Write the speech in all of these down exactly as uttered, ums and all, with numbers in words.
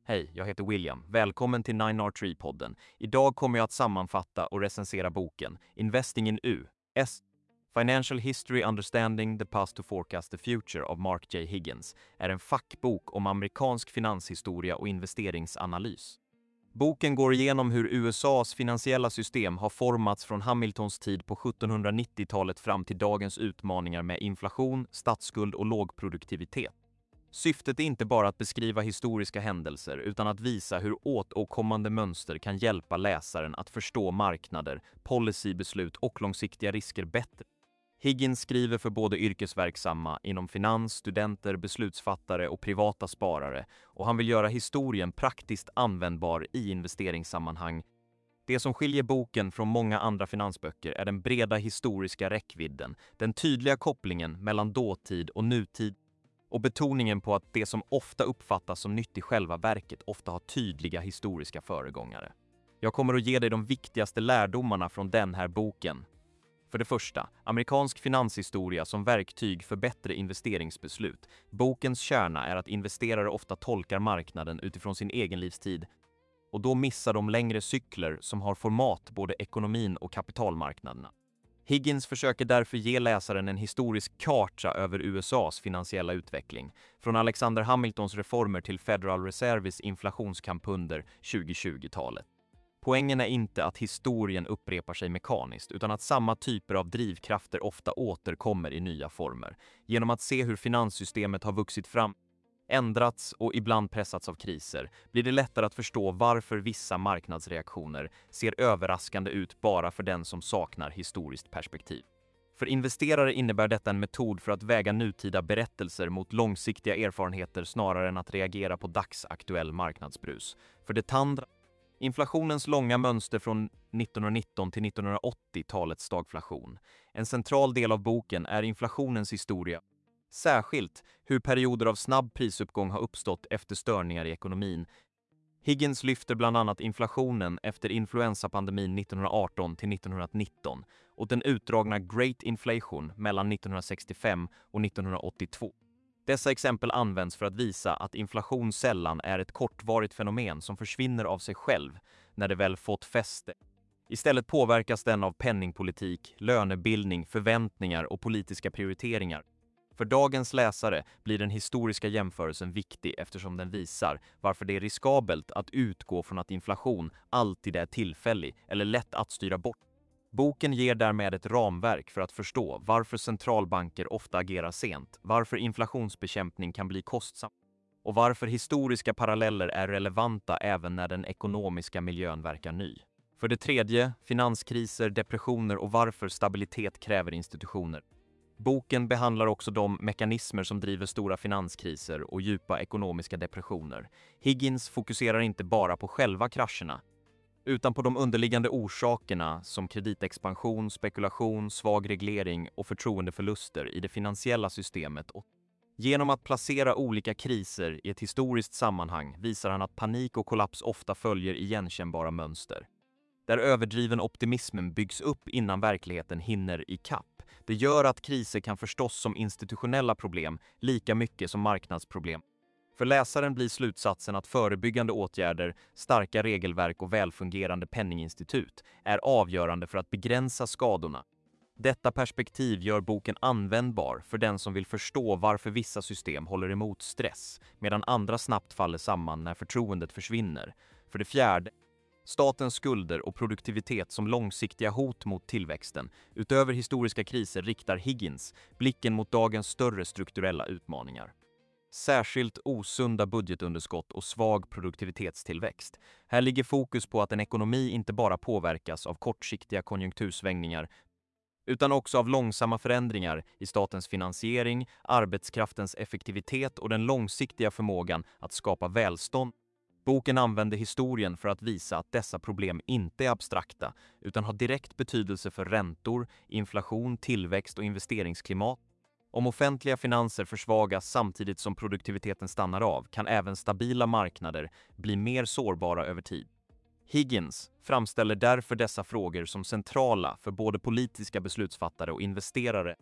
Hej, jag heter William. Välkommen till nine R tre-podden. Idag kommer jag att sammanfatta och recensera boken Investing in U S Financial History Understanding the Past to Forecast the Future av Mark J. Higgins är en fackbok om amerikansk finanshistoria och investeringsanalys. Boken går igenom hur U S A:s finansiella system har formats från Hamiltons tid på sjuttonhundranittiotalet fram till dagens utmaningar med inflation, statsskuld och låg produktivitet. Syftet är inte bara att beskriva historiska händelser utan att visa hur återkommande mönster kan hjälpa läsaren att förstå marknader, policybeslut och långsiktiga risker bättre. Higgins skriver för både yrkesverksamma inom finans, studenter, beslutsfattare och privata sparare, och han vill göra historien praktiskt användbar i investeringssammanhang. Det som skiljer boken från många andra finansböcker är den breda historiska räckvidden, den tydliga kopplingen mellan dåtid och nutid och betoningen på att det som ofta uppfattas som nytt i själva verket ofta har tydliga historiska föregångare. Jag kommer att ge dig de viktigaste lärdomarna från den här boken. För det första, amerikansk finanshistoria som verktyg för bättre investeringsbeslut. Bokens kärna är att investerare ofta tolkar marknaden utifrån sin egen livstid, och då missar de längre cykler som har format både ekonomin och kapitalmarknaderna. Higgins försöker därför ge läsaren en historisk karta över U S A:s finansiella utveckling, från Alexander Hamiltons reformer till Federal Reserves inflationskamp under tjugohundratjugotalet. Poängen är inte att historien upprepar sig mekaniskt, utan att samma typer av drivkrafter ofta återkommer i nya former. Genom att se hur finanssystemet har vuxit fram, ändrats och ibland pressats av kriser, blir det lättare att förstå varför vissa marknadsreaktioner ser överraskande ut bara för den som saknar historiskt perspektiv. För investerare innebär detta en metod för att väga nutida berättelser mot långsiktiga erfarenheter snarare än att reagera på dagsaktuell marknadsbrus. För det andra, inflationens långa mönster från nittonhundranitton till nittonhundraåttio-talets stagflation. En central del av boken är inflationens historia. Särskilt hur perioder av snabb prisuppgång har uppstått efter störningar i ekonomin. Higgins lyfter bland annat inflationen efter influensapandemin nittonhundraarton till nittonhundranitton och den utdragna Great Inflation mellan nittonhundrasextiofem och nittonhundraåttiotvå. Dessa exempel används för att visa att inflation sällan är ett kortvarigt fenomen som försvinner av sig själv när det väl fått fäste. Istället påverkas den av penningpolitik, lönebildning, förväntningar och politiska prioriteringar. För dagens läsare blir den historiska jämförelsen viktig eftersom den visar varför det är riskabelt att utgå från att inflation alltid är tillfällig eller lätt att styra bort. Boken ger därmed ett ramverk för att förstå varför centralbanker ofta agerar sent, varför inflationsbekämpning kan bli kostsam och varför historiska paralleller är relevanta även när den ekonomiska miljön verkar ny. För det tredje, finanskriser, depressioner och varför stabilitet kräver institutioner. Boken behandlar också de mekanismer som driver stora finanskriser och djupa ekonomiska depressioner. Higgins fokuserar inte bara på själva krascherna, utan på de underliggande orsakerna som kreditexpansion, spekulation, svag reglering och förtroendeförluster i det finansiella systemet. Genom att placera olika kriser i ett historiskt sammanhang visar han att panik och kollaps ofta följer igenkännbara mönster, där överdriven optimismen byggs upp innan verkligheten hinner i kapp. Det gör att kriser kan förstås som institutionella problem lika mycket som marknadsproblem. För läsaren blir slutsatsen att förebyggande åtgärder, starka regelverk och välfungerande penninginstitut är avgörande för att begränsa skadorna. Detta perspektiv gör boken användbar för den som vill förstå varför vissa system håller emot stress, medan andra snabbt faller samman när förtroendet försvinner. För det fjärde, statens skulder och produktivitet som långsiktiga hot mot tillväxten. Utöver historiska kriser riktar Higgins blicken mot dagens större strukturella utmaningar. Särskilt osunda budgetunderskott och svag produktivitetstillväxt. Här ligger fokus på att en ekonomi inte bara påverkas av kortsiktiga konjunktursvängningar utan också av långsamma förändringar i statens finansiering, arbetskraftens effektivitet och den långsiktiga förmågan att skapa välstånd. Boken använder historien för att visa att dessa problem inte är abstrakta utan har direkt betydelse för räntor, inflation, tillväxt och investeringsklimat. Om offentliga finanser försvagas samtidigt som produktiviteten stannar av kan även stabila marknader bli mer sårbara över tid. Higgins framställer därför dessa frågor som centrala för både politiska beslutsfattare och investerare.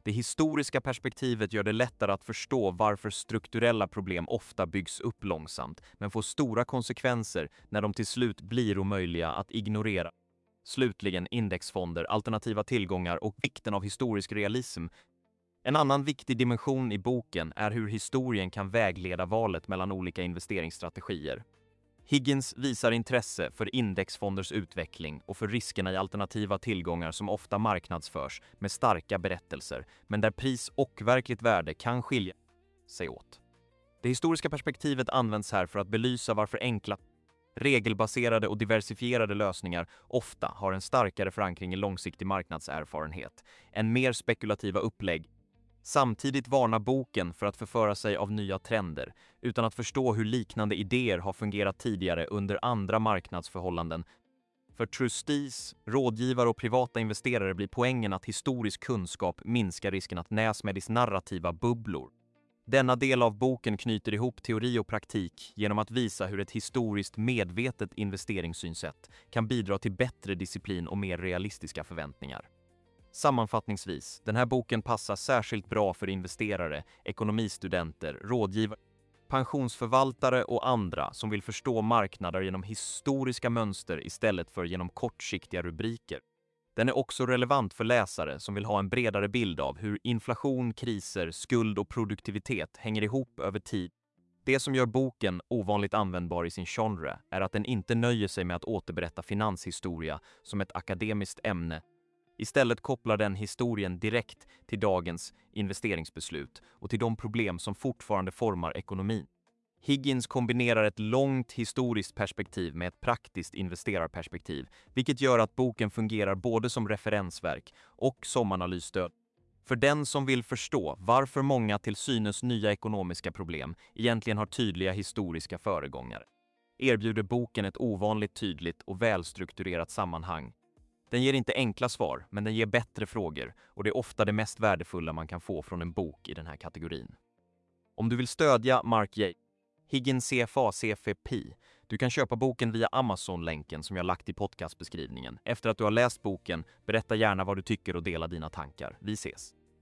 Det historiska perspektivet gör det lättare att förstå varför strukturella problem ofta byggs upp långsamt, men får stora konsekvenser när de till slut blir omöjliga att ignorera. Slutligen indexfonder, alternativa tillgångar och vikten av historisk realism. En annan viktig dimension i boken är hur historien kan vägleda valet mellan olika investeringsstrategier. Higgins visar intresse för indexfonders utveckling och för riskerna i alternativa tillgångar som ofta marknadsförs med starka berättelser, men där pris och verkligt värde kan skilja sig åt. Det historiska perspektivet används här för att belysa varför enkla, regelbaserade och diversifierade lösningar ofta har en starkare förankring i långsiktig marknadserfarenhet än mer spekulativa upplägg. Samtidigt varnar boken för att förföra sig av nya trender utan att förstå hur liknande idéer har fungerat tidigare under andra marknadsförhållanden. För trustees, rådgivare och privata investerare blir poängen att historisk kunskap minskar risken att näs med dess narrativa bubblor. Denna del av boken knyter ihop teori och praktik genom att visa hur ett historiskt medvetet investeringssynsätt kan bidra till bättre disciplin och mer realistiska förväntningar. Sammanfattningsvis, den här boken passar särskilt bra för investerare, ekonomistudenter, rådgivare, pensionsförvaltare och andra som vill förstå marknader genom historiska mönster istället för genom kortsiktiga rubriker. Den är också relevant för läsare som vill ha en bredare bild av hur inflation, kriser, skuld och produktivitet hänger ihop över tid. Det som gör boken ovanligt användbar i sin genre är att den inte nöjer sig med att återberätta finanshistoria som ett akademiskt ämne. Istället kopplar den historien direkt till dagens investeringsbeslut och till de problem som fortfarande formar ekonomin. Higgins kombinerar ett långt historiskt perspektiv med ett praktiskt investerarperspektiv, vilket gör att boken fungerar både som referensverk och som analysstöd. För den som vill förstå varför många till synes nya ekonomiska problem egentligen har tydliga historiska föregångare, erbjuder boken ett ovanligt tydligt och välstrukturerat sammanhang. Den ger inte enkla svar, men den ger bättre frågor och det är ofta det mest värdefulla man kan få från en bok i den här kategorin. Om du vill stödja Mark J. Higgins C F A C F P, du kan köpa boken via Amazon-länken som jag lagt i podcastbeskrivningen. Efter att du har läst boken, berätta gärna vad du tycker och dela dina tankar. Vi ses!